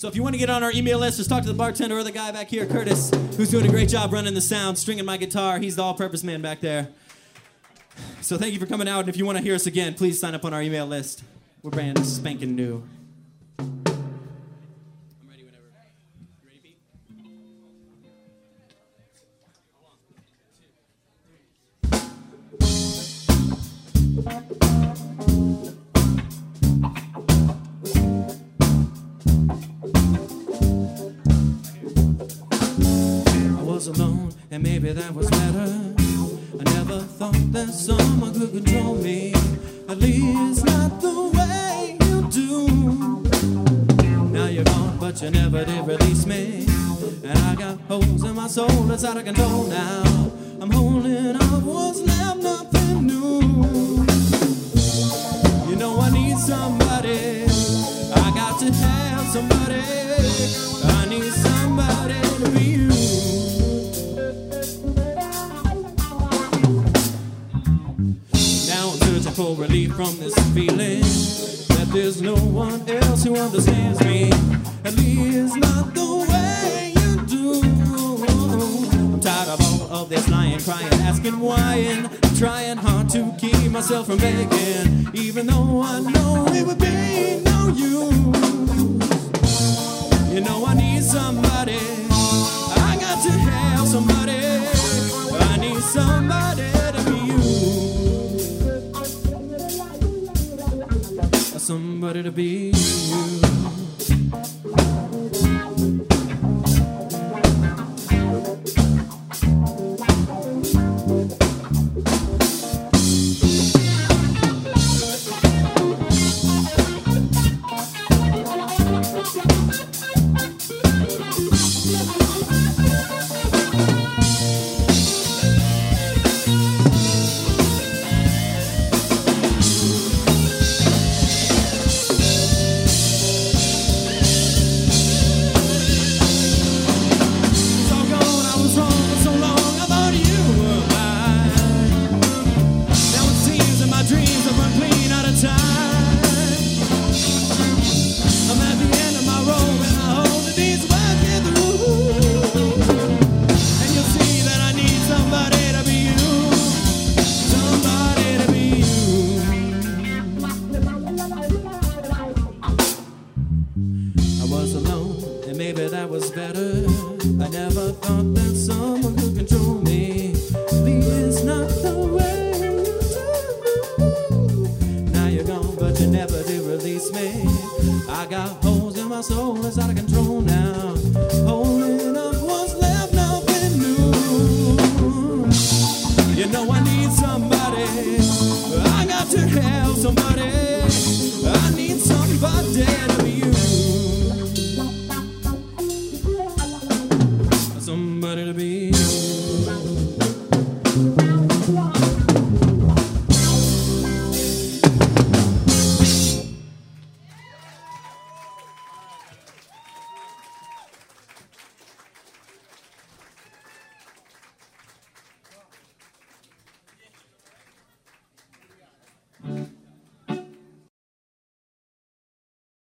So if you want to get on our email list, just talk to the bartender or the guy back here, Curtis, who's doing a great job running the sound, stringing my guitar. He's the all-purpose man back there. So thank you for coming out, and if you want to hear us again, please sign up on our email list. We're brand spanking new. I'm ready whenever. You ready, Pete? I was alone, and maybe that was better. I never thought that someone could control me, at least not the way you do. Now you're gone, but you never did release me, and I got holes in my soul that's out of control now. I'm holding on what's left, nothing new. You know I need somebody, I got to have somebody, I need somebody to be you. For relief from this feeling that there's no one else who understands me, at least not the way you do. I'm tired of all of this lying, crying, asking why, and I'm trying hard to keep myself from begging, even though I know it would be no use. You know I need somebody, I got to have somebody, I need somebody to be you. Somebody to be you. I got holes in my soul, it's out of control now.